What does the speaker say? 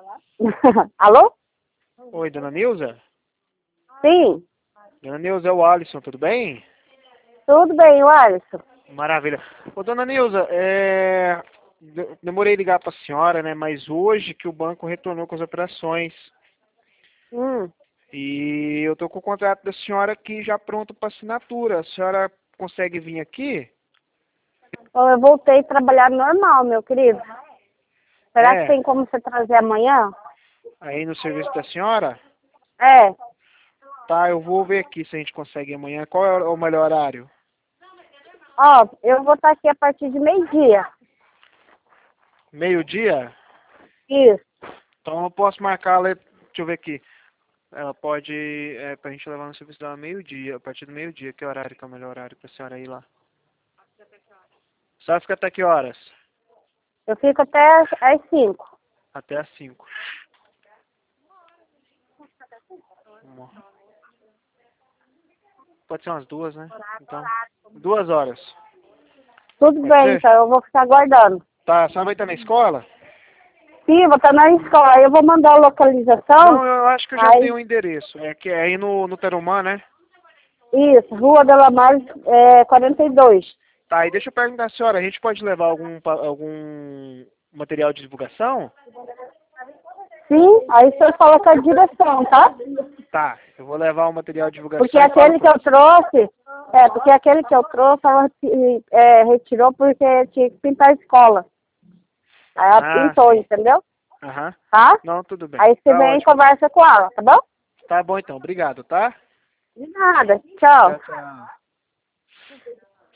Alô? Oi, dona Nilza? Sim, Dona Nilza, é o Alisson, tudo bem? tudo bem, Alisson. Maravilha. Ô, dona Nilza, demorei a ligar para a senhora, né? Mas hoje que o banco retornou com as operações Hum. e eu tô com o contrato da senhora aqui já pronto para assinatura. A senhora consegue vir aqui? Então, eu voltei a trabalhar normal, meu querido. Será que É, tem como você trazer amanhã? aí no serviço da senhora? É. Tá, eu vou ver aqui se a gente consegue amanhã. Qual é o melhor horário? Ó, eu vou estar aqui a partir de meio-dia. Meio-dia? Isso. Então eu posso marcar, deixa eu ver aqui. Ela pode, pra gente levar no serviço dela meio-dia, a partir do meio-dia. Que horário que é o melhor horário pra senhora ir lá? A senhora fica até que horas? Eu fico até às 5. Até às 5. Pode ser umas 2, né? Então, 2 horas. Tudo Pode bem, ser? então eu vou ficar aguardando. Tá, a senhora vai estar na escola? Sim, vou estar na escola. Aí eu vou mandar a localização. Não, eu acho que eu já Aí, tenho o endereço. É que é aí no Tarumã, né? isso, Rua de la Mar, 42. Tá, e deixa eu perguntar à senhora, a gente pode levar algum material de divulgação? Sim, aí o senhor fala com a direção, tá? Tá, eu vou levar o material de Porque divulgação e falo aquele com que eu eles. trouxe, porque aquele que eu trouxe, ela retirou porque tinha que pintar a escola. Aí ela Ah, pintou, sim. entendeu? Aham. Tá? Não, tudo bem. Aí você Tá vem e ótimo. conversa com ela, tá bom? Tá bom então, obrigado, tá? De nada, tchau. Tchau, tchau.